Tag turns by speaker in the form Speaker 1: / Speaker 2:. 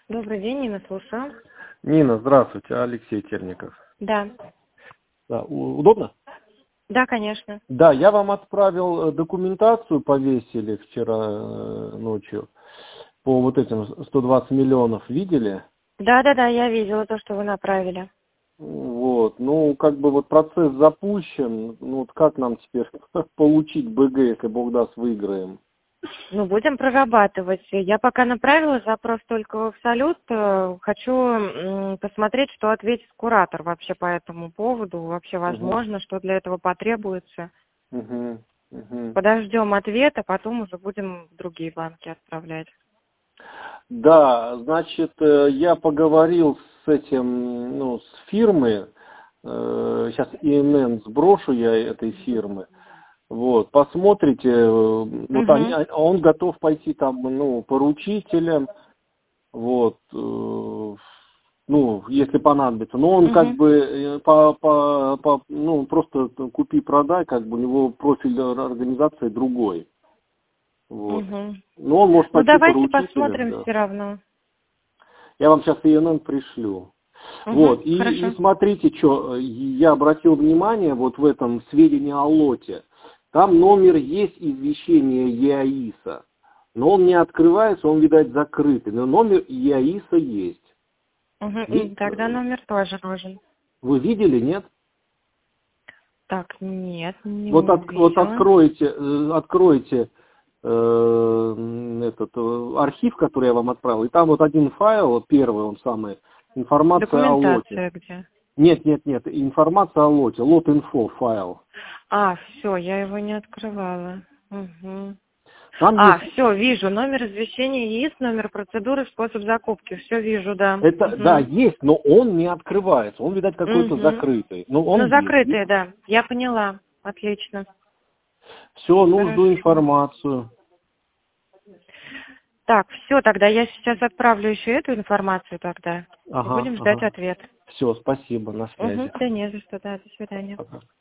Speaker 1: Добрый день, Нина, слушаю.
Speaker 2: Нина, здравствуйте, Алексей Терников.
Speaker 1: Да.
Speaker 2: Да, удобно?
Speaker 1: Да, конечно.
Speaker 2: Да, я вам отправил документацию, повесили вчера ночью по вот этим 120 миллионов, видели?
Speaker 1: Да, я видела то, что вы направили.
Speaker 2: Вот, ну, как бы вот процесс запущен, ну, вот как нам теперь получить БГ, если Бог даст, выиграем?
Speaker 1: Ну, будем прорабатывать. Я пока направила запрос только в Салют. Хочу посмотреть, что ответит куратор вообще по этому поводу. Вообще
Speaker 2: Угу,
Speaker 1: возможно, что для этого потребуется.
Speaker 2: угу, угу.
Speaker 1: Подождем ответа, потом уже будем в другие банки отправлять.
Speaker 2: Да, значит, я поговорил с этим, ну, с фирмой, сейчас ИНН сброшу я этой фирмы, вот, посмотрите, вот
Speaker 1: Угу.
Speaker 2: он готов пойти там, ну, поручителем, вот, ну, если понадобится, но он как
Speaker 1: Угу.
Speaker 2: бы ну, просто купи-продай, как бы у него профиль организации другой, вот.
Speaker 1: Угу.
Speaker 2: Но он может
Speaker 1: Ну,
Speaker 2: пойти
Speaker 1: давайте
Speaker 2: поручителем,
Speaker 1: посмотрим
Speaker 2: да.
Speaker 1: все равно.
Speaker 2: Я вам сейчас ИНН пришлю.
Speaker 1: Угу.
Speaker 2: Вот, и
Speaker 1: Хорошо.
Speaker 2: смотрите, что я обратил внимание вот в этом сведении о лоте. Там номер есть извещения ЕАИСа, но он не открывается, он, видать, закрытый. Но номер ЕАИСа есть.
Speaker 1: Угу. Тогда номер тоже нужен.
Speaker 2: Вы видели, нет?
Speaker 1: Так, нет, не
Speaker 2: Вот
Speaker 1: увидела.
Speaker 2: откройте этот архив, который я вам отправил, и там вот один файл, вот первый, он самый, информация о лоте.
Speaker 1: Документация где?
Speaker 2: Нет, информация о лоте, лот-инфо файл.
Speaker 1: Все, я его не открывала. Угу.
Speaker 2: Там есть,
Speaker 1: Все, вижу. Номер извещения есть, номер процедуры, способ закупки. Все вижу, да.
Speaker 2: это, да,
Speaker 1: Угу.
Speaker 2: есть, но он не открывается, он, видать, какой-то
Speaker 1: Угу.
Speaker 2: закрытый. Но он
Speaker 1: Ну,
Speaker 2: есть.
Speaker 1: закрытые, да. Я поняла. Отлично.
Speaker 2: Все, ну, жду
Speaker 1: Хорошо.
Speaker 2: информацию.
Speaker 1: Так, все, тогда я сейчас отправлю еще эту информацию тогда. И будем ждать
Speaker 2: Ага.
Speaker 1: ответ.
Speaker 2: Все, спасибо, на
Speaker 1: Угу.
Speaker 2: связи.
Speaker 1: Да не за что, да. До свидания.
Speaker 2: Пока.